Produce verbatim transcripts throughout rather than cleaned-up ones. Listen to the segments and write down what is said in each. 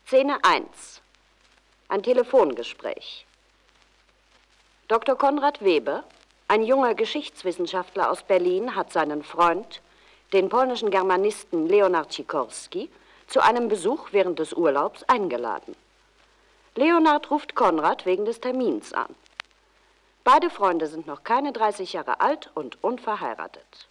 Szene eins. Ein Telefongespräch. Doktor Konrad Weber, ein junger Geschichtswissenschaftler aus Berlin, hat seinen Freund, den polnischen Germanisten Leonard Sikorski, zu einem Besuch während des Urlaubs eingeladen. Leonard ruft Konrad wegen des Termins an. Beide Freunde sind noch keine dreißig Jahre alt und unverheiratet.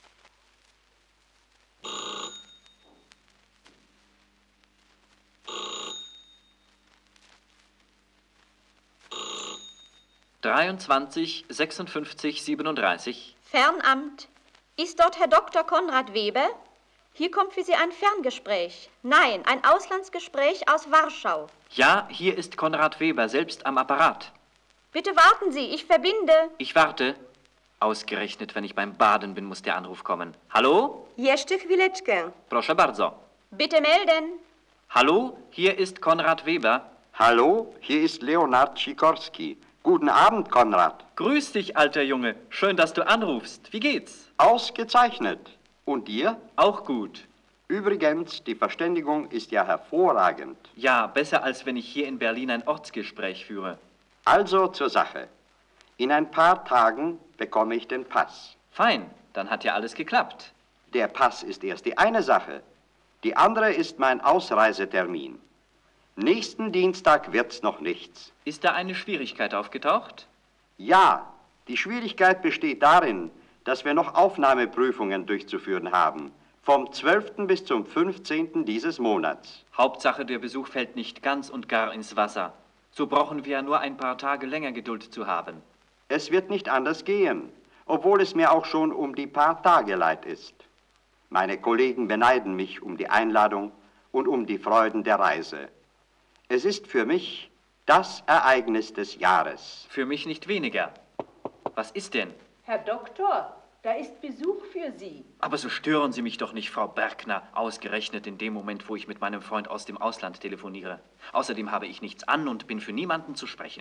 dreiundzwanzig, sechsundfünfzig, siebenunddreißig. Fernamt. Ist dort Herr Doktor Konrad Weber? Hier kommt für Sie ein Ferngespräch. Nein, ein Auslandsgespräch aus Warschau. Ja, hier ist Konrad Weber, selbst am Apparat. Bitte warten Sie, ich verbinde. Ich warte. Ausgerechnet, wenn ich beim Baden bin, muss der Anruf kommen. Hallo? Jeszcze chwileczkę. Proszę bardzo. Bitte melden. Hallo, hier ist Konrad Weber. Hallo, hier ist Leonard Sikorski. Guten Abend, Konrad. Grüß dich, alter Junge. Schön, dass du anrufst. Wie geht's? Ausgezeichnet. Und dir? Auch gut. Übrigens, die Verständigung ist ja hervorragend. Ja, besser als wenn ich hier in Berlin ein Ortsgespräch führe. Also zur Sache. In ein paar Tagen bekomme ich den Pass. Fein, dann hat ja alles geklappt. Der Pass ist erst die eine Sache. Die andere ist mein Ausreisetermin. Nächsten Dienstag wird's noch nichts. Ist da eine Schwierigkeit aufgetaucht? Ja, die Schwierigkeit besteht darin, dass wir noch Aufnahmeprüfungen durchzuführen haben. Vom zwölften bis zum fünfzehnten dieses Monats. Hauptsache, der Besuch fällt nicht ganz und gar ins Wasser. So brauchen wir ja nur ein paar Tage länger Geduld zu haben. Es wird nicht anders gehen, obwohl es mir auch schon um die paar Tage leid ist. Meine Kollegen beneiden mich um die Einladung und um die Freuden der Reise. Es ist für mich das Ereignis des Jahres. Für mich nicht weniger. Was ist denn? Herr Doktor, da ist Besuch für Sie. Aber so stören Sie mich doch nicht, Frau Bergner, ausgerechnet in dem Moment, wo ich mit meinem Freund aus dem Ausland telefoniere. Außerdem habe ich nichts an und bin für niemanden zu sprechen.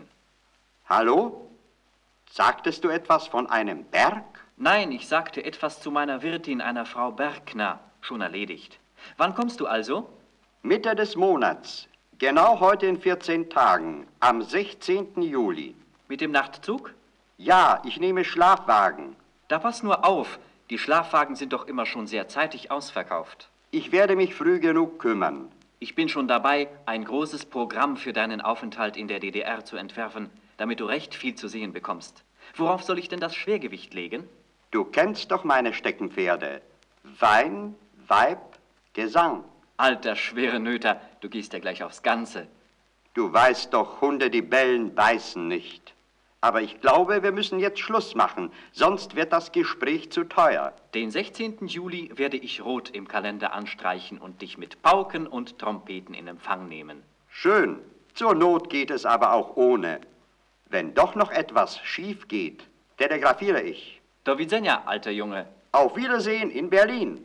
Hallo? Sagtest du etwas von einem Berg? Nein, ich sagte etwas zu meiner Wirtin, einer Frau Bergner. Schon erledigt. Wann kommst du also? Mitte des Monats. Genau heute in vierzehn Tagen, am sechzehnten Juli. Mit dem Nachtzug? Ja, ich nehme Schlafwagen. Da pass nur auf, die Schlafwagen sind doch immer schon sehr zeitig ausverkauft. Ich werde mich früh genug kümmern. Ich bin schon dabei, ein großes Programm für deinen Aufenthalt in der D D R zu entwerfen, damit du recht viel zu sehen bekommst. Worauf soll ich denn das Schwergewicht legen? Du kennst doch meine Steckenpferde. Wein, Weib, Gesang. Alter Schwerenöter, du gehst ja gleich aufs Ganze. Du weißt doch, Hunde, die bellen, beißen nicht. Aber ich glaube, wir müssen jetzt Schluss machen, sonst wird das Gespräch zu teuer. Den sechzehnten Juli werde ich rot im Kalender anstreichen und dich mit Pauken und Trompeten in Empfang nehmen. Schön. Zur Not geht es aber auch ohne. Wenn doch noch etwas schief geht, telegrafiere ich. Do widzenia, alter Junge. Auf Wiedersehen in Berlin.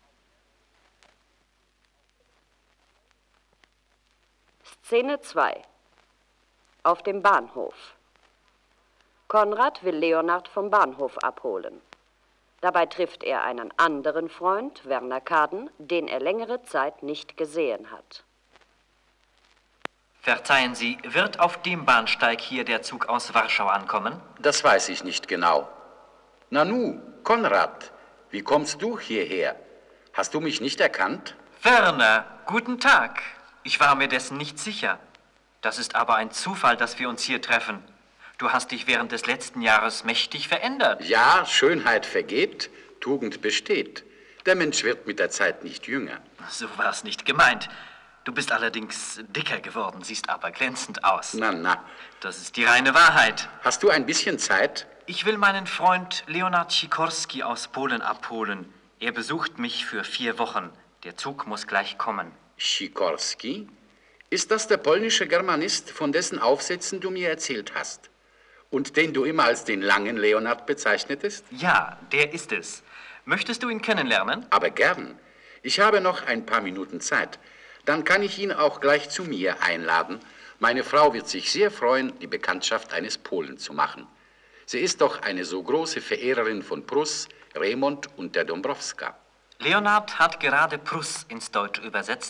Szene zwei. Auf dem Bahnhof. Konrad will Leonard vom Bahnhof abholen. Dabei trifft er einen anderen Freund, Werner Kaden, den er längere Zeit nicht gesehen hat. Verzeihen Sie, wird auf dem Bahnsteig hier der Zug aus Warschau ankommen? Das weiß ich nicht genau. Nanu, Konrad, wie kommst du hierher? Hast du mich nicht erkannt? Werner, guten Tag. Ich war mir dessen nicht sicher. Das ist aber ein Zufall, dass wir uns hier treffen. Du hast dich während des letzten Jahres mächtig verändert. Ja, Schönheit vergeht, Tugend besteht. Der Mensch wird mit der Zeit nicht jünger. So war es nicht gemeint. Du bist allerdings dicker geworden, siehst aber glänzend aus. Na, na. Das ist die reine Wahrheit. Hast du ein bisschen Zeit? Ich will meinen Freund Leonard Sikorski aus Polen abholen. Er besucht mich für vier Wochen. Der Zug muss gleich kommen. Sikorski? Ist das der polnische Germanist, von dessen Aufsätzen du mir erzählt hast? Und den du immer als den langen Leonard bezeichnetest? Ja, der ist es. Möchtest du ihn kennenlernen? Aber gern. Ich habe noch ein paar Minuten Zeit. Dann kann ich ihn auch gleich zu mir einladen. Meine Frau wird sich sehr freuen, die Bekanntschaft eines Polen zu machen. Sie ist doch eine so große Verehrerin von Pruss, Remont und der Dombrowska. Leonard hat gerade Pruss ins Deutsche übersetzt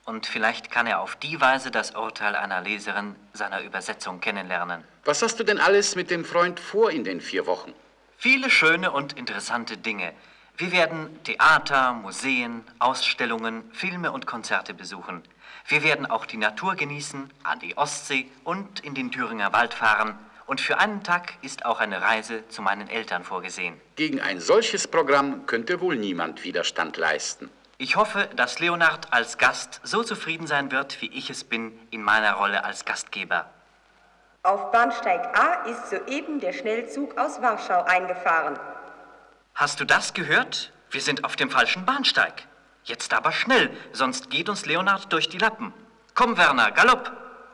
Und vielleicht kann er auf die Weise das Urteil einer Leserin seiner Übersetzung kennenlernen. Was hast du denn alles mit dem Freund vor in den vier Wochen? Viele schöne und interessante Dinge. Wir werden Theater, Museen, Ausstellungen, Filme und Konzerte besuchen. Wir werden auch die Natur genießen, an die Ostsee und in den Thüringer Wald fahren. Und für einen Tag ist auch eine Reise zu meinen Eltern vorgesehen. Gegen ein solches Programm könnte wohl niemand Widerstand leisten. Ich hoffe, dass Leonhard als Gast so zufrieden sein wird, wie ich es bin in meiner Rolle als Gastgeber. Auf Bahnsteig A ist soeben der Schnellzug aus Warschau eingefahren. Hast du das gehört? Wir sind auf dem falschen Bahnsteig. Jetzt aber schnell, sonst geht uns Leonhard durch die Lappen. Komm, Werner, Galopp!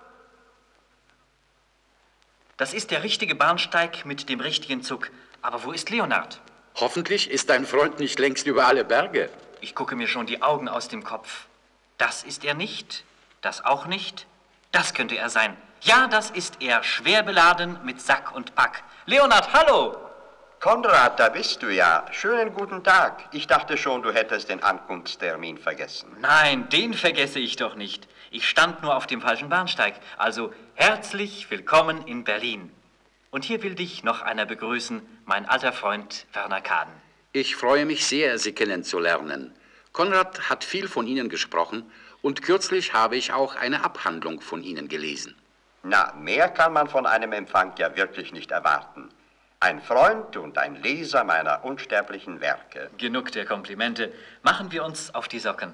Das ist der richtige Bahnsteig mit dem richtigen Zug. Aber wo ist Leonhard? Hoffentlich ist dein Freund nicht längst über alle Berge. Ich gucke mir schon die Augen aus dem Kopf. Das ist er nicht, das auch nicht, das könnte er sein. Ja, das ist er, schwer beladen mit Sack und Pack. Leonhard, hallo! Konrad, da bist du ja. Schönen guten Tag. Ich dachte schon, du hättest den Ankunftstermin vergessen. Nein, den vergesse ich doch nicht. Ich stand nur auf dem falschen Bahnsteig. Also herzlich willkommen in Berlin. Und hier will dich noch einer begrüßen, mein alter Freund Werner Kaden. Ich freue mich sehr, Sie kennenzulernen. Konrad hat viel von Ihnen gesprochen und kürzlich habe ich auch eine Abhandlung von Ihnen gelesen. Na, mehr kann man von einem Empfang ja wirklich nicht erwarten. Ein Freund und ein Leser meiner unsterblichen Werke. Genug der Komplimente. Machen wir uns auf die Socken.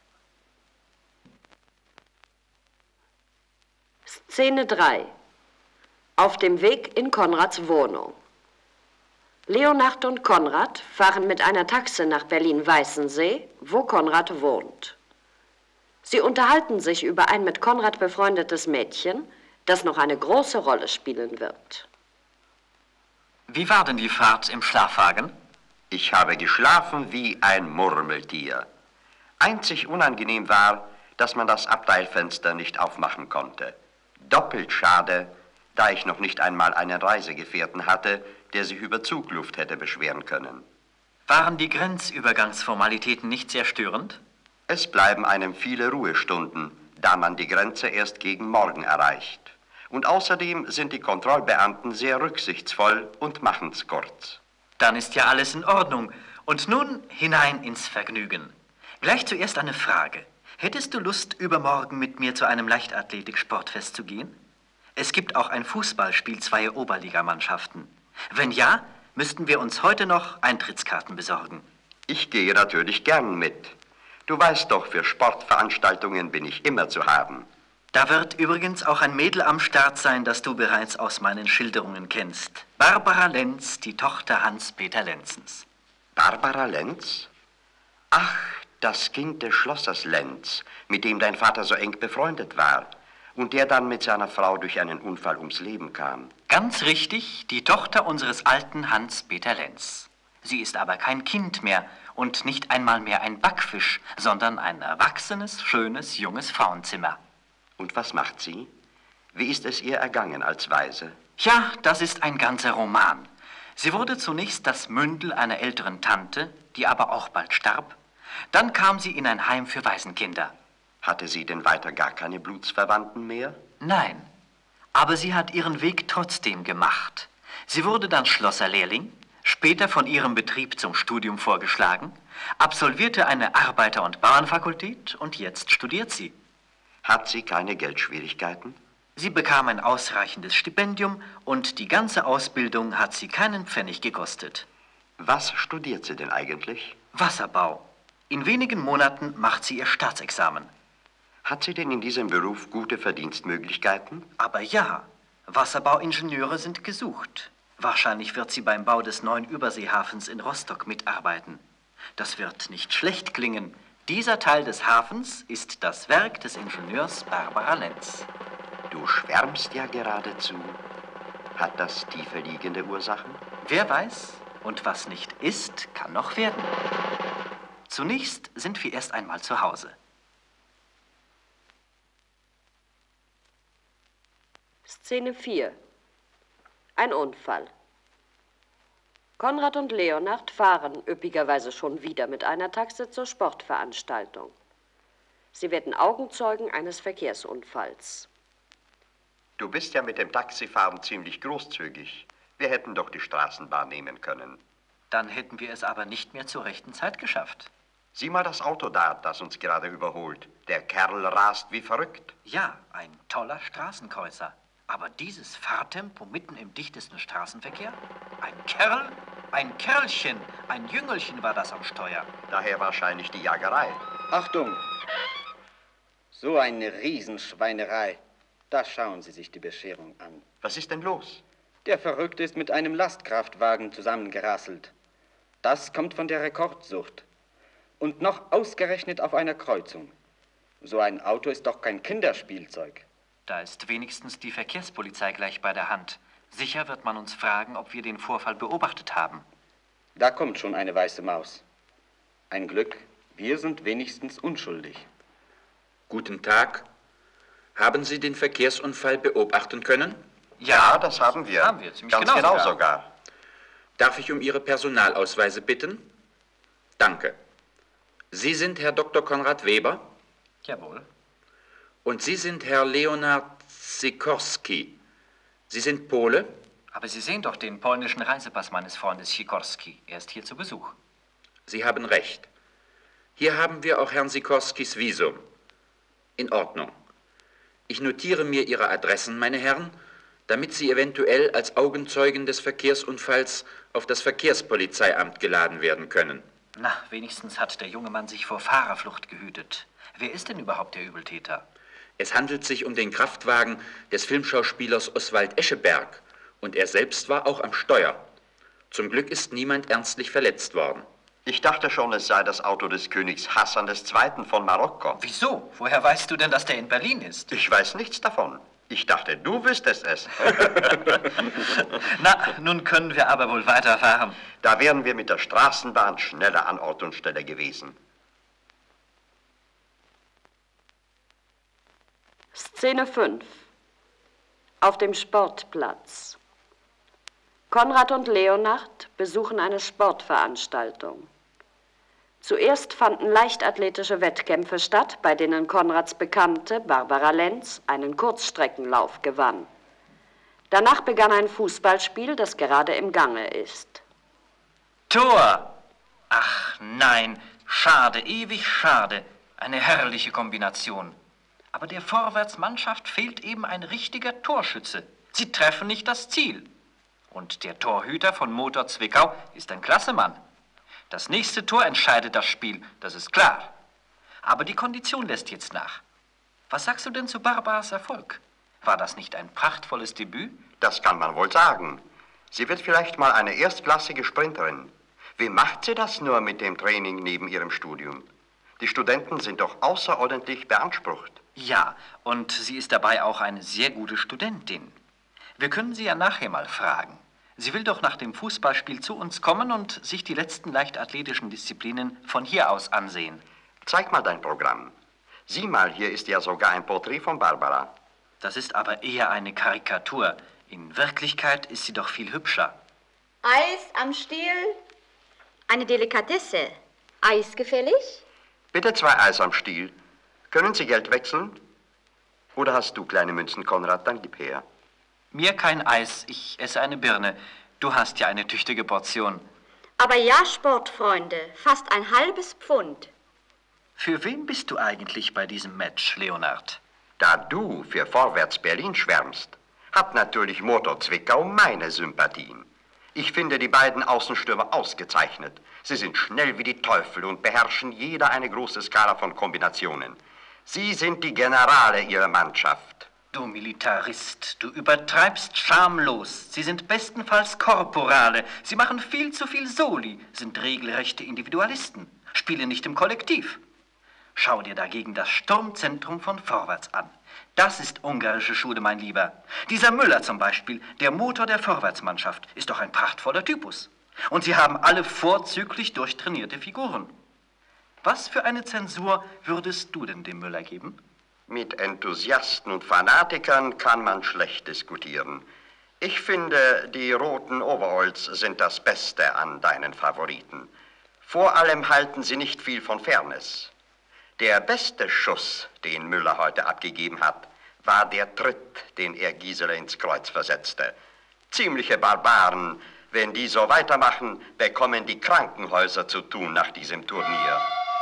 Szene drei. Auf dem Weg in Konrads Wohnung. Leonhard und Konrad fahren mit einer Taxe nach Berlin-Weißensee, wo Konrad wohnt. Sie unterhalten sich über ein mit Konrad befreundetes Mädchen, das noch eine große Rolle spielen wird. Wie war denn die Fahrt im Schlafwagen? Ich habe geschlafen wie ein Murmeltier. Einzig unangenehm war, dass man das Abteilfenster nicht aufmachen konnte. Doppelt schade, da ich noch nicht einmal einen Reisegefährten hatte, der sich über Zugluft hätte beschweren können. Waren die Grenzübergangsformalitäten nicht sehr störend? Es bleiben einem viele Ruhestunden, da man die Grenze erst gegen Morgen erreicht. Und außerdem sind die Kontrollbeamten sehr rücksichtsvoll und machen's kurz. Dann ist ja alles in Ordnung. Und nun hinein ins Vergnügen. Gleich zuerst eine Frage. Hättest du Lust, übermorgen mit mir zu einem Leichtathletik-Sportfest zu gehen? Es gibt auch ein Fußballspiel zweier Oberligamannschaften. Wenn ja, müssten wir uns heute noch Eintrittskarten besorgen. Ich gehe natürlich gern mit. Du weißt doch, für Sportveranstaltungen bin ich immer zu haben. Da wird übrigens auch ein Mädel am Start sein, das du bereits aus meinen Schilderungen kennst. Barbara Lenz, die Tochter Hans-Peter Lenzens. Barbara Lenz? Ach, das Kind des Schlossers Lenz, mit dem dein Vater so eng befreundet war und der dann mit seiner Frau durch einen Unfall ums Leben kam. Ganz richtig, die Tochter unseres alten Hans-Peter Lenz. Sie ist aber kein Kind mehr und nicht einmal mehr ein Backfisch, sondern ein erwachsenes, schönes, junges Frauenzimmer. Und was macht sie? Wie ist es ihr ergangen als Waise? Ja, das ist ein ganzer Roman. Sie wurde zunächst das Mündel einer älteren Tante, die aber auch bald starb. Dann kam sie in ein Heim für Waisenkinder. Hatte sie denn weiter gar keine Blutsverwandten mehr? Nein, aber sie hat ihren Weg trotzdem gemacht. Sie wurde dann Schlosserlehrling, später von ihrem Betrieb zum Studium vorgeschlagen, absolvierte eine Arbeiter- und Bauernfakultät und jetzt studiert sie. Hat sie keine Geldschwierigkeiten? Sie bekam ein ausreichendes Stipendium und die ganze Ausbildung hat sie keinen Pfennig gekostet. Was studiert sie denn eigentlich? Wasserbau. In wenigen Monaten macht sie ihr Staatsexamen. Hat sie denn in diesem Beruf gute Verdienstmöglichkeiten? Aber ja, Wasserbauingenieure sind gesucht. Wahrscheinlich wird sie beim Bau des neuen Überseehafens in Rostock mitarbeiten. Das wird nicht schlecht klingen. Dieser Teil des Hafens ist das Werk des Ingenieurs Barbara Lenz. Du schwärmst ja geradezu. Hat das tiefer liegende Ursachen? Wer weiß, und was nicht ist, kann noch werden. Zunächst sind wir erst einmal zu Hause. Szene vier. Ein Unfall. Konrad und Leonhard fahren üppigerweise schon wieder mit einer Taxe zur Sportveranstaltung. Sie werden Augenzeugen eines Verkehrsunfalls. Du bist ja mit dem Taxifahren ziemlich großzügig. Wir hätten doch die Straßenbahn nehmen können. Dann hätten wir es aber nicht mehr zur rechten Zeit geschafft. Sieh mal das Auto da, das uns gerade überholt. Der Kerl rast wie verrückt. Ja, ein toller Straßenkreuzer. Aber dieses Fahrtempo mitten im dichtesten Straßenverkehr? Ein Kerl? Ein Kerlchen, ein Jüngelchen war das am Steuer. Daher wahrscheinlich die Jagerei. Achtung! So eine Riesenschweinerei. Da schauen Sie sich die Bescherung an. Was ist denn los? Der Verrückte ist mit einem Lastkraftwagen zusammengerasselt. Das kommt von der Rekordsucht. Und noch ausgerechnet auf einer Kreuzung. So ein Auto ist doch kein Kinderspielzeug. Da ist wenigstens die Verkehrspolizei gleich bei der Hand. Sicher wird man uns fragen, ob wir den Vorfall beobachtet haben. Da kommt schon eine weiße Maus. Ein Glück, wir sind wenigstens unschuldig. Guten Tag. Haben Sie den Verkehrsunfall beobachten können? Ja, das haben wir. Haben wir, ziemlich Ganz genau genau sogar. sogar. Darf ich um Ihre Personalausweise bitten? Danke. Sie sind Herr Doktor Konrad Weber? Jawohl. Und Sie sind Herr Leonard Sikorski. Sie sind Pole? Aber Sie sehen doch den polnischen Reisepass meines Freundes Sikorski. Er ist hier zu Besuch. Sie haben recht. Hier haben wir auch Herrn Sikorskis Visum. In Ordnung. Ich notiere mir Ihre Adressen, meine Herren, damit Sie eventuell als Augenzeugen des Verkehrsunfalls auf das Verkehrspolizeiamt geladen werden können. Na, wenigstens hat der junge Mann sich vor Fahrerflucht gehütet. Wer ist denn überhaupt der Übeltäter? Es handelt sich um den Kraftwagen des Filmschauspielers Oswald Escheberg und er selbst war auch am Steuer. Zum Glück ist niemand ernstlich verletzt worden. Ich dachte schon, es sei das Auto des Königs Hassan der Zweite von Marokko. Wieso? Woher weißt du denn, dass der in Berlin ist? Ich weiß nichts davon. Ich dachte, du wüsstest es. Na, nun können wir aber wohl weiterfahren. Da wären wir mit der Straßenbahn schneller an Ort und Stelle gewesen. Szene fünf. Auf dem Sportplatz. Konrad und Leonard besuchen eine Sportveranstaltung. Zuerst fanden leichtathletische Wettkämpfe statt, bei denen Konrads Bekannte Barbara Lenz einen Kurzstreckenlauf gewann. Danach begann ein Fußballspiel, das gerade im Gange ist. Tor! Ach nein, schade, ewig schade. Eine herrliche Kombination. Aber der Vorwärtsmannschaft fehlt eben ein richtiger Torschütze. Sie treffen nicht das Ziel. Und der Torhüter von Motor Zwickau ist ein klasse Mann. Das nächste Tor entscheidet das Spiel, das ist klar. Aber die Kondition lässt jetzt nach. Was sagst du denn zu Barbaras Erfolg? War das nicht ein prachtvolles Debüt? Das kann man wohl sagen. Sie wird vielleicht mal eine erstklassige Sprinterin. Wie macht sie das nur mit dem Training neben ihrem Studium? Die Studenten sind doch außerordentlich beansprucht. Ja, und sie ist dabei auch eine sehr gute Studentin. Wir können sie ja nachher mal fragen. Sie will doch nach dem Fußballspiel zu uns kommen und sich die letzten leichtathletischen Disziplinen von hier aus ansehen. Zeig mal dein Programm. Sieh mal, hier ist ja sogar ein Porträt von Barbara. Das ist aber eher eine Karikatur. In Wirklichkeit ist sie doch viel hübscher. Eis am Stiel? Eine Delikatesse. Eis gefällig? Bitte zwei Eis am Stiel. Können Sie Geld wechseln? Oder hast du kleine Münzen, Konrad? Dann gib her. Mir kein Eis, ich esse eine Birne. Du hast ja eine tüchtige Portion. Aber ja, Sportfreunde, fast ein halbes Pfund. Für wen bist du eigentlich bei diesem Match, Leonard? Da du für Vorwärts Berlin schwärmst, hat natürlich Motor Zwickau meine Sympathien. Ich finde die beiden Außenstürmer ausgezeichnet. Sie sind schnell wie die Teufel und beherrschen jeder eine große Skala von Kombinationen. Sie sind die Generale ihrer Mannschaft. Du Militarist, du übertreibst schamlos. Sie sind bestenfalls Korporale. Sie machen viel zu viel Soli, sind regelrechte Individualisten, spielen nicht im Kollektiv. Schau dir dagegen das Sturmzentrum von Vorwärts an. Das ist ungarische Schule, mein Lieber. Dieser Müller zum Beispiel, der Motor der Vorwärtsmannschaft, ist doch ein prachtvoller Typus. Und sie haben alle vorzüglich durchtrainierte Figuren. Was für eine Zensur würdest du denn dem Müller geben? Mit Enthusiasten und Fanatikern kann man schlecht diskutieren. Ich finde, die roten Overalls sind das Beste an deinen Favoriten. Vor allem halten sie nicht viel von Fairness. Der beste Schuss, den Müller heute abgegeben hat, war der Tritt, den er Gisela ins Kreuz versetzte. Ziemliche Barbaren. Wenn die so weitermachen, bekommen die Krankenhäuser zu tun nach diesem Turnier.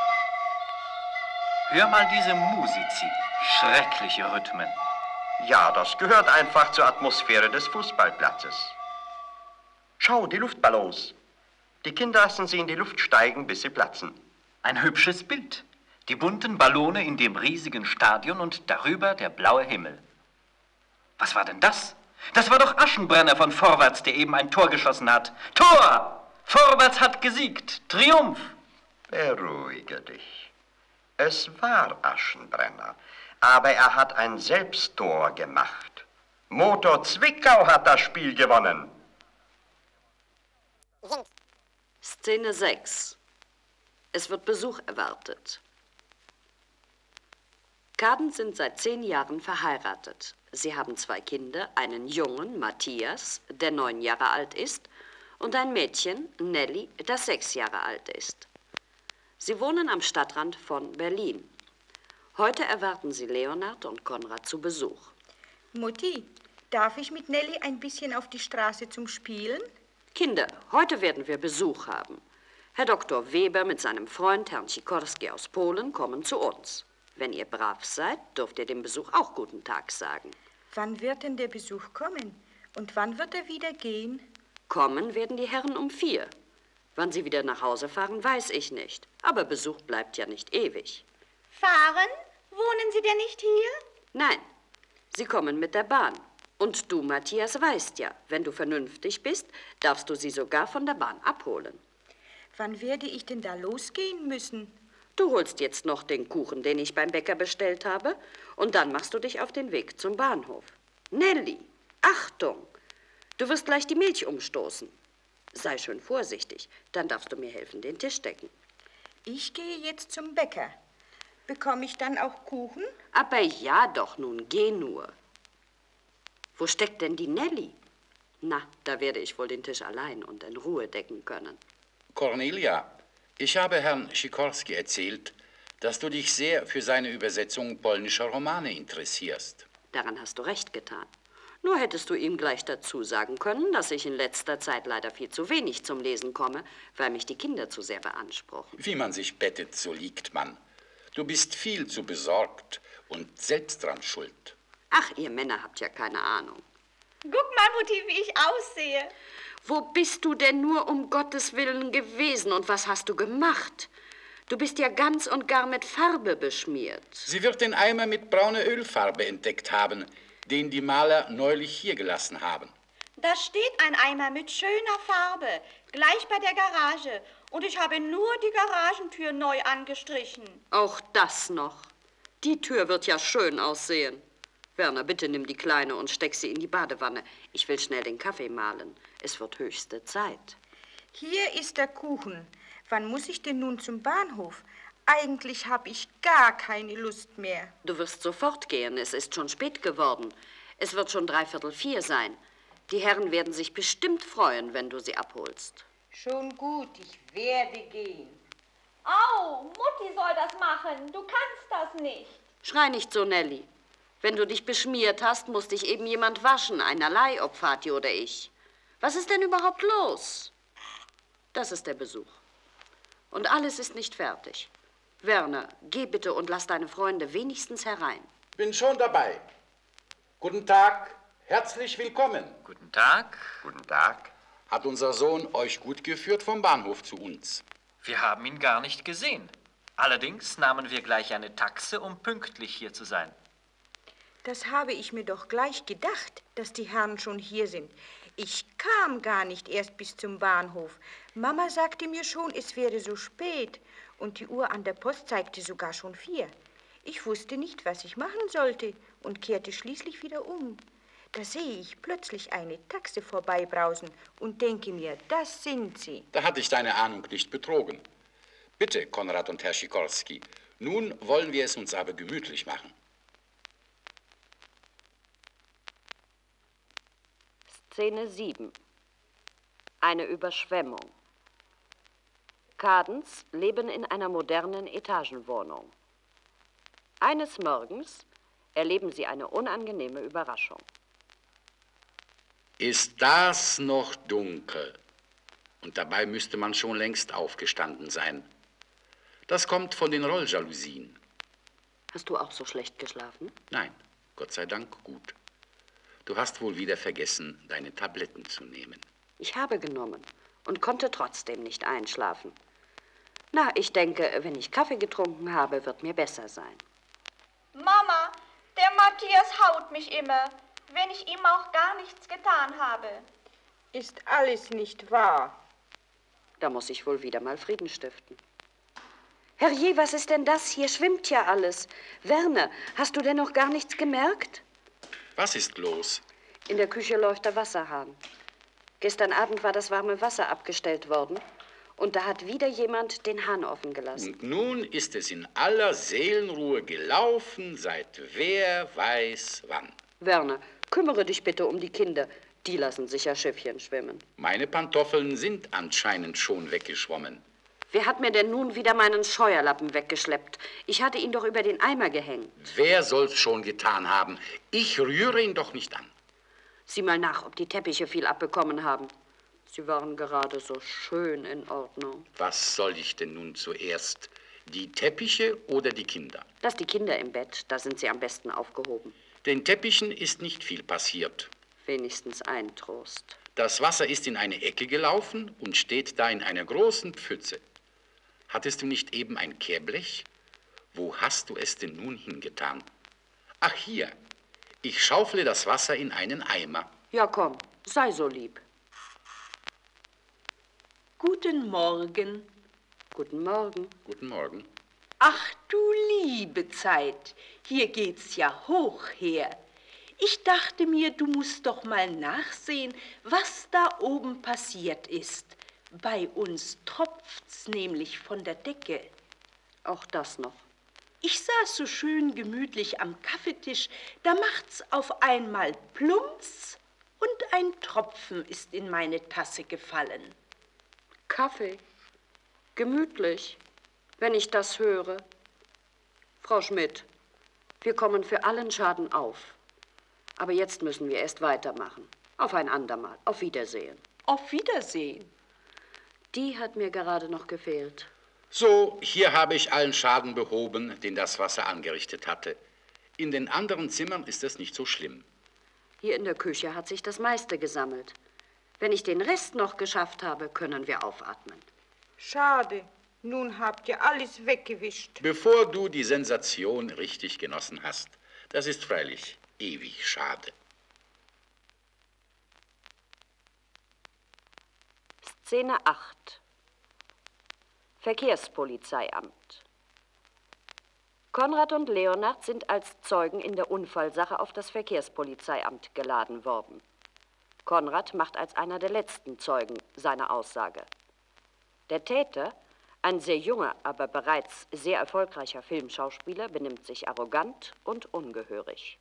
Hör mal diese Musizi. Schreckliche Rhythmen. Ja, das gehört einfach zur Atmosphäre des Fußballplatzes. Schau, die Luftballons. Die Kinder lassen sie in die Luft steigen, bis sie platzen. Ein hübsches Bild. Die bunten Ballone in dem riesigen Stadion und darüber der blaue Himmel. Was war denn das? Das war doch Aschenbrenner von Vorwärts, der eben ein Tor geschossen hat. Tor! Vorwärts hat gesiegt. Triumph! Beruhige dich. Es war Aschenbrenner, aber er hat ein Selbsttor gemacht. Motor Zwickau hat das Spiel gewonnen. Szene sechs. Es wird Besuch erwartet. Kadens sind seit zehn Jahren verheiratet. Sie haben zwei Kinder, einen Jungen, Matthias, der neun Jahre alt ist, und ein Mädchen, Nelly, das sechs Jahre alt ist. Sie wohnen am Stadtrand von Berlin. Heute erwarten sie Leonard und Konrad zu Besuch. Mutti, darf ich mit Nelly ein bisschen auf die Straße zum Spielen? Kinder, heute werden wir Besuch haben. Herr Doktor Weber mit seinem Freund, Herrn Sikorski aus Polen, kommen zu uns. Wenn ihr brav seid, dürft ihr dem Besuch auch guten Tag sagen. Wann wird denn der Besuch kommen? Und wann wird er wieder gehen? Kommen werden die Herren um vier. Wann sie wieder nach Hause fahren, weiß ich nicht. Aber Besuch bleibt ja nicht ewig. Fahren? Wohnen Sie denn nicht hier? Nein, sie kommen mit der Bahn. Und du, Matthias, weißt ja, wenn du vernünftig bist, darfst du sie sogar von der Bahn abholen. Wann werde ich denn da losgehen müssen? Du holst jetzt noch den Kuchen, den ich beim Bäcker bestellt habe, und dann machst du dich auf den Weg zum Bahnhof. Nelly, Achtung! Du wirst gleich die Milch umstoßen. Sei schön vorsichtig, dann darfst du mir helfen, den Tisch decken. Ich gehe jetzt zum Bäcker. Bekomme ich dann auch Kuchen? Aber ja doch, nun geh nur. Wo steckt denn die Nelly? Na, da werde ich wohl den Tisch allein und in Ruhe decken können. Cornelia, ich habe Herrn Sikorski erzählt, dass du dich sehr für seine Übersetzung polnischer Romane interessierst. Daran hast du recht getan. Nur hättest du ihm gleich dazu sagen können, dass ich in letzter Zeit leider viel zu wenig zum Lesen komme, weil mich die Kinder zu sehr beanspruchen. Wie man sich bettet, so liegt man. Du bist viel zu besorgt und selbst dran schuld. Ach, ihr Männer habt ja keine Ahnung. Guck mal, Mutti, wie ich aussehe. Wo bist du denn nur um Gottes Willen gewesen und was hast du gemacht? Du bist ja ganz und gar mit Farbe beschmiert. Sie wird den Eimer mit brauner Ölfarbe entdeckt haben, den die Maler neulich hier gelassen haben. Da steht ein Eimer mit schöner Farbe, gleich bei der Garage. Und ich habe nur die Garagentür neu angestrichen. Auch das noch. Die Tür wird ja schön aussehen. Werner, bitte nimm die Kleine und steck sie in die Badewanne. Ich will schnell den Kaffee mahlen. Es wird höchste Zeit. Hier ist der Kuchen. Wann muss ich denn nun zum Bahnhof? Eigentlich habe ich gar keine Lust mehr. Du wirst sofort gehen. Es ist schon spät geworden. Es wird schon dreiviertel vier sein. Die Herren werden sich bestimmt freuen, wenn du sie abholst. Schon gut, ich werde gehen. Au, Mutti soll das machen. Du kannst das nicht. Schrei nicht so, Nelly. Wenn du dich beschmiert hast, muss dich eben jemand waschen. Einerlei, ob Vati oder ich. Was ist denn überhaupt los? Das ist der Besuch. Und alles ist nicht fertig. Werner, geh bitte und lass deine Freunde wenigstens herein. Bin schon dabei. Guten Tag, herzlich willkommen. Guten Tag. Guten Tag. Hat unser Sohn euch gut geführt vom Bahnhof zu uns? Wir haben ihn gar nicht gesehen. Allerdings nahmen wir gleich eine Taxe, um pünktlich hier zu sein. Das habe ich mir doch gleich gedacht, dass die Herren schon hier sind. Ich kam gar nicht erst bis zum Bahnhof. Mama sagte mir schon, es wäre so spät. Und die Uhr an der Post zeigte sogar schon vier. Ich wusste nicht, was ich machen sollte und kehrte schließlich wieder um. Da sehe ich plötzlich eine Taxe vorbeibrausen und denke mir, das sind sie. Da hatte ich deine Ahnung nicht betrogen. Bitte, Konrad und Herr Sikorski, nun wollen wir es uns aber gemütlich machen. Szene sieben. Eine Überschwemmung. Kadens leben in einer modernen Etagenwohnung. Eines Morgens erleben Sie eine unangenehme Überraschung. Ist das noch dunkel? Und dabei müsste man schon längst aufgestanden sein. Das kommt von den Rolljalousien. Hast du auch so schlecht geschlafen? Nein, Gott sei Dank gut. Du hast wohl wieder vergessen, deine Tabletten zu nehmen. Ich habe genommen und konnte trotzdem nicht einschlafen. Na, ich denke, wenn ich Kaffee getrunken habe, wird mir besser sein. Mama, der Matthias haut mich immer, wenn ich ihm auch gar nichts getan habe. Ist alles nicht wahr? Da muss ich wohl wieder mal Frieden stiften. Herrje, was ist denn das? Hier schwimmt ja alles. Werner, hast du denn noch gar nichts gemerkt? Was ist los? In der Küche läuft der Wasserhahn. Gestern Abend war das warme Wasser abgestellt worden und da hat wieder jemand den Hahn offen gelassen. Und nun ist es in aller Seelenruhe gelaufen, seit wer weiß wann. Werner, kümmere dich bitte um die Kinder. Die lassen sich ja Schiffchen schwimmen. Meine Pantoffeln sind anscheinend schon weggeschwommen. Wer hat mir denn nun wieder meinen Scheuerlappen weggeschleppt? Ich hatte ihn doch über den Eimer gehängt. Wer soll's schon getan haben? Ich rühre ihn doch nicht an. Sieh mal nach, ob die Teppiche viel abbekommen haben. Sie waren gerade so schön in Ordnung. Was soll ich denn nun zuerst? Die Teppiche oder die Kinder? Lass die Kinder im Bett, da sind sie am besten aufgehoben. Den Teppichen ist nicht viel passiert. Wenigstens ein Trost. Das Wasser ist in eine Ecke gelaufen und steht da in einer großen Pfütze. Hattest du nicht eben ein Kehrblech? Wo hast du es denn nun hingetan? Ach, hier. Ich schaufle das Wasser in einen Eimer. Ja, komm, sei so lieb. Guten Morgen. Guten Morgen. Guten Morgen. Ach du liebe Zeit, hier geht's ja hoch her. Ich dachte mir, du musst doch mal nachsehen, was da oben passiert ist. Bei uns tropft's nämlich von der Decke. Auch das noch. Ich saß so schön gemütlich am Kaffeetisch, da macht's auf einmal plumps und ein Tropfen ist in meine Tasse gefallen. Kaffee. Gemütlich, wenn ich das höre. Frau Schmidt, wir kommen für allen Schaden auf. Aber jetzt müssen wir erst weitermachen. Auf ein andermal. Auf Wiedersehen. Auf Wiedersehen. Die hat mir gerade noch gefehlt. So, hier habe ich allen Schaden behoben, den das Wasser angerichtet hatte. In den anderen Zimmern ist es nicht so schlimm. Hier in der Küche hat sich das meiste gesammelt. Wenn ich den Rest noch geschafft habe, können wir aufatmen. Schade, nun habt ihr alles weggewischt. Bevor du die Sensation richtig genossen hast. Das ist freilich ewig schade. Szene acht. Verkehrspolizeiamt. Konrad und Leonard sind als Zeugen in der Unfallsache auf das Verkehrspolizeiamt geladen worden. Konrad macht als einer der letzten Zeugen seine Aussage. Der Täter, ein sehr junger, aber bereits sehr erfolgreicher Filmschauspieler, benimmt sich arrogant und ungehörig.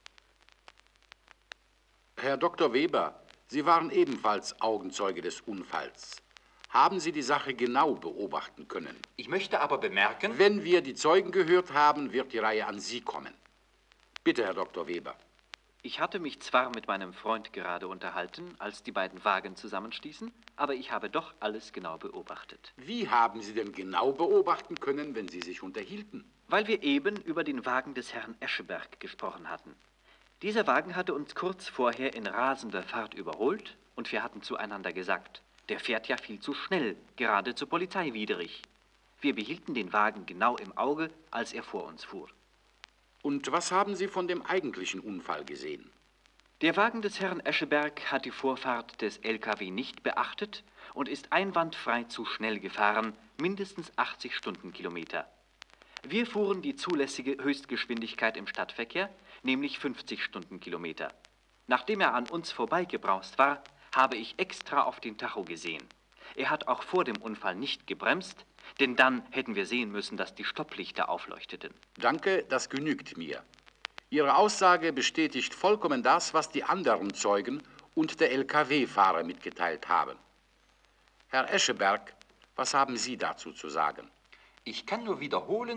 Herr Doktor Weber, Sie waren ebenfalls Augenzeuge des Unfalls. Haben Sie die Sache genau beobachten können? Ich möchte aber bemerken... Wenn wir die Zeugen gehört haben, wird die Reihe an Sie kommen. Bitte, Herr Doktor Weber. Ich hatte mich zwar mit meinem Freund gerade unterhalten, als die beiden Wagen zusammenstießen, aber ich habe doch alles genau beobachtet. Wie haben Sie denn genau beobachten können, wenn Sie sich unterhielten? Weil wir eben über den Wagen des Herrn Escheberg gesprochen hatten. Dieser Wagen hatte uns kurz vorher in rasender Fahrt überholt und wir hatten zueinander gesagt, der fährt ja viel zu schnell, geradezu polizeiwidrig. Wir behielten den Wagen genau im Auge, als er vor uns fuhr. Und was haben Sie von dem eigentlichen Unfall gesehen? Der Wagen des Herrn Escheberg hat die Vorfahrt des L K W nicht beachtet und ist einwandfrei zu schnell gefahren, mindestens achtzig Stundenkilometer. Wir fuhren die zulässige Höchstgeschwindigkeit im Stadtverkehr, nämlich fünfzig Stundenkilometer. Nachdem er an uns vorbeigebraust war, habe ich extra auf den Tacho gesehen. Er hat auch vor dem Unfall nicht gebremst, denn dann hätten wir sehen müssen, dass die Stopplichter aufleuchteten. Danke, das genügt mir. Ihre Aussage bestätigt vollkommen das, was die anderen Zeugen und der L K W-Fahrer mitgeteilt haben. Herr Escheberg, was haben Sie dazu zu sagen? Ich kann nur wiederholen,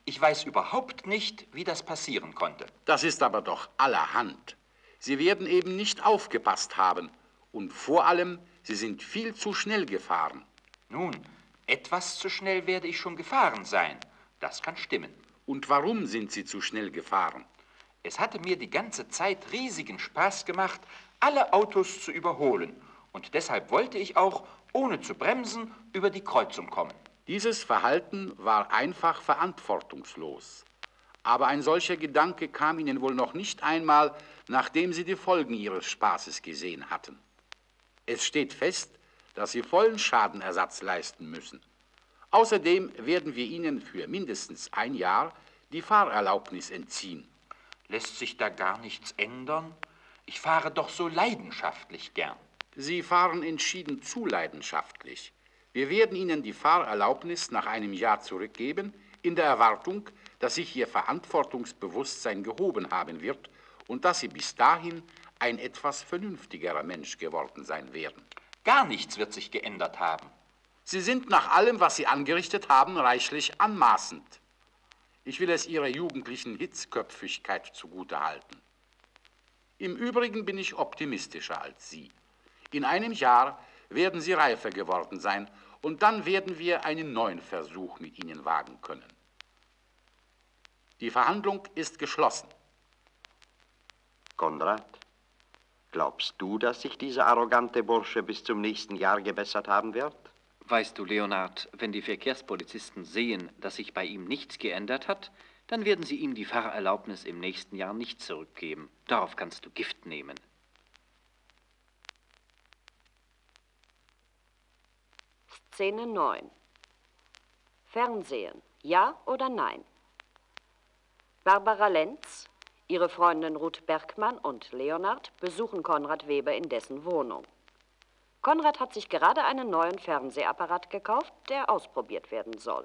Ich weiß überhaupt nicht, wie das passieren konnte. Das ist aber doch allerhand. Sie werden eben nicht aufgepasst haben. Und vor allem, Sie sind viel zu schnell gefahren. Nun, etwas zu schnell werde ich schon gefahren sein. Das kann stimmen. Und warum sind Sie zu schnell gefahren? Es hatte mir die ganze Zeit riesigen Spaß gemacht, alle Autos zu überholen. Und deshalb wollte ich auch, ohne zu bremsen, über die Kreuzung kommen. Dieses Verhalten war einfach verantwortungslos. Aber ein solcher Gedanke kam Ihnen wohl noch nicht einmal, nachdem Sie die Folgen Ihres Spaßes gesehen hatten. Es steht fest, dass Sie vollen Schadenersatz leisten müssen. Außerdem werden wir Ihnen für mindestens ein Jahr die Fahrerlaubnis entziehen. Lässt sich da gar nichts ändern? Ich fahre doch so leidenschaftlich gern. Sie fahren entschieden zu leidenschaftlich. Wir werden Ihnen die Fahrerlaubnis nach einem Jahr zurückgeben, in der Erwartung, dass sich Ihr Verantwortungsbewusstsein gehoben haben wird und dass Sie bis dahin ein etwas vernünftigerer Mensch geworden sein werden. Gar nichts wird sich geändert haben. Sie sind nach allem, was Sie angerichtet haben, reichlich anmaßend. Ich will es Ihrer jugendlichen Hitzköpfigkeit zugutehalten. Im Übrigen bin ich optimistischer als Sie. In einem Jahr werden Sie reifer geworden sein und dann werden wir einen neuen Versuch mit Ihnen wagen können. Die Verhandlung ist geschlossen. Konrad, glaubst du, dass sich dieser arrogante Bursche bis zum nächsten Jahr gebessert haben wird? Weißt du, Leonhard, wenn die Verkehrspolizisten sehen, dass sich bei ihm nichts geändert hat, dann werden sie ihm die Fahrerlaubnis im nächsten Jahr nicht zurückgeben. Darauf kannst du Gift nehmen. Szene neun. Fernsehen. Ja oder nein? Barbara Lenz, ihre Freundin Ruth Bergmann und Leonhard besuchen Konrad Weber in dessen Wohnung. Konrad hat sich gerade einen neuen Fernsehapparat gekauft, der ausprobiert werden soll.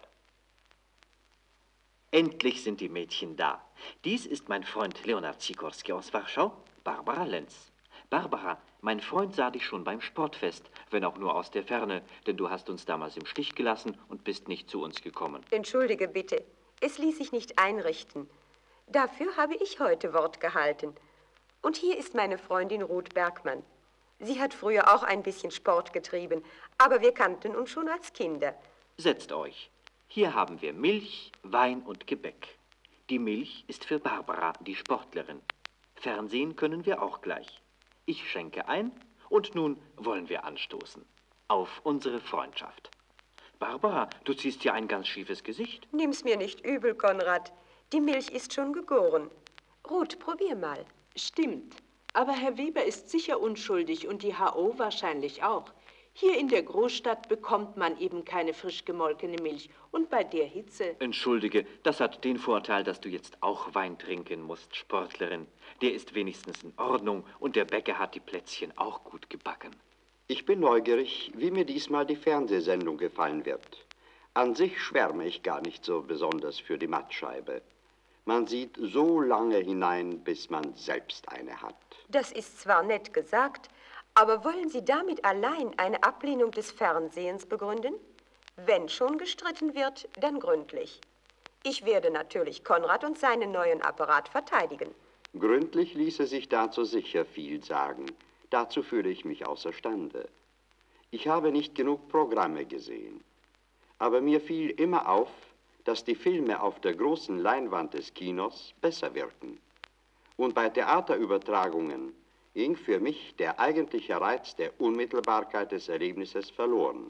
Endlich sind die Mädchen da. Dies ist mein Freund Leonhard Sikorski aus Warschau, Barbara Lenz. Barbara, mein Freund sah dich schon beim Sportfest, wenn auch nur aus der Ferne, denn du hast uns damals im Stich gelassen und bist nicht zu uns gekommen. Entschuldige bitte, es ließ sich nicht einrichten. Dafür habe ich heute Wort gehalten. Und hier ist meine Freundin Ruth Bergmann. Sie hat früher auch ein bisschen Sport getrieben, aber wir kannten uns schon als Kinder. Setzt euch. Hier haben wir Milch, Wein und Gebäck. Die Milch ist für Barbara, die Sportlerin. Fernsehen können wir auch gleich. Ich schenke ein und nun wollen wir anstoßen. Auf unsere Freundschaft. Barbara, du ziehst ja ein ganz schiefes Gesicht. Nimm's mir nicht übel, Konrad. Die Milch ist schon gegoren. Ruth, probier mal. Stimmt. Aber Herr Weber ist sicher unschuldig und die H O wahrscheinlich auch. Hier in der Großstadt bekommt man eben keine frisch gemolkene Milch. Und bei der Hitze... Entschuldige, das hat den Vorteil, dass du jetzt auch Wein trinken musst, Sportlerin. Der ist wenigstens in Ordnung und der Bäcker hat die Plätzchen auch gut gebacken. Ich bin neugierig, wie mir diesmal die Fernsehsendung gefallen wird. An sich schwärme ich gar nicht so besonders für die Mattscheibe. Man sieht so lange hinein, bis man selbst eine hat. Das ist zwar nett gesagt, aber wollen Sie damit allein eine Ablehnung des Fernsehens begründen? Wenn schon gestritten wird, dann gründlich. Ich werde natürlich Konrad und seinen neuen Apparat verteidigen. Gründlich ließe sich dazu sicher viel sagen. Dazu fühle ich mich außerstande. Ich habe nicht genug Programme gesehen. Aber mir fiel immer auf, dass die Filme auf der großen Leinwand des Kinos besser wirken. Und bei Theaterübertragungen ging für mich der eigentliche Reiz der Unmittelbarkeit des Erlebnisses verloren.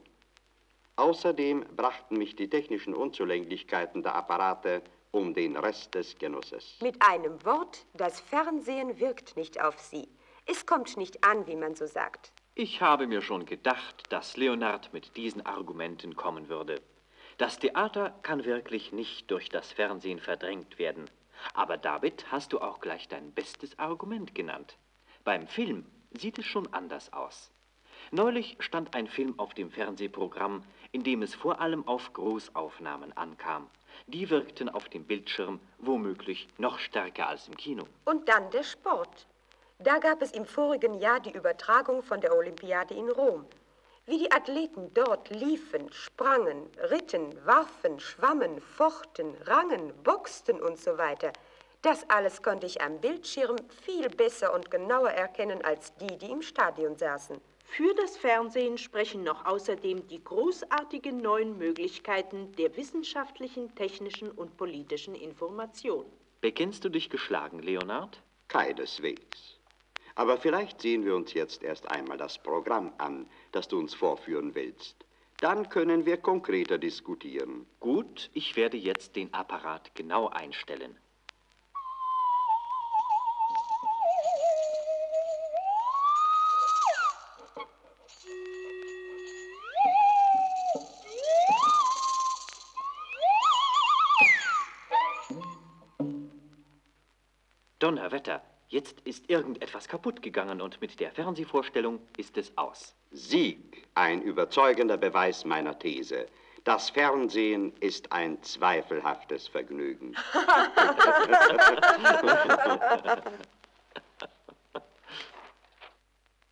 Außerdem brachten mich die technischen Unzulänglichkeiten der Apparate um den Rest des Genusses. Mit einem Wort, das Fernsehen wirkt nicht auf Sie. Es kommt nicht an, wie man so sagt. Ich habe mir schon gedacht, dass Leonhard mit diesen Argumenten kommen würde. Das Theater kann wirklich nicht durch das Fernsehen verdrängt werden. Aber damit hast du auch gleich dein bestes Argument genannt. Beim Film sieht es schon anders aus. Neulich stand ein Film auf dem Fernsehprogramm, in dem es vor allem auf Großaufnahmen ankam. Die wirkten auf dem Bildschirm womöglich noch stärker als im Kino. Und dann der Sport. Da gab es im vorigen Jahr die Übertragung von der Olympiade in Rom. Wie die Athleten dort liefen, sprangen, ritten, warfen, schwammen, fochten, rangen, boxten und so weiter. Das alles konnte ich am Bildschirm viel besser und genauer erkennen als die, die im Stadion saßen. Für das Fernsehen sprechen noch außerdem die großartigen neuen Möglichkeiten der wissenschaftlichen, technischen und politischen Information. Bekennst du dich geschlagen, Leonard? Keineswegs. Aber vielleicht sehen wir uns jetzt erst einmal das Programm an, das du uns vorführen willst. Dann können wir konkreter diskutieren. Gut, ich werde jetzt den Apparat genau einstellen. Donnerwetter, jetzt ist irgendetwas kaputt gegangen und mit der Fernsehvorstellung ist es aus. Sieg, ein überzeugender Beweis meiner These. Das Fernsehen ist ein zweifelhaftes Vergnügen.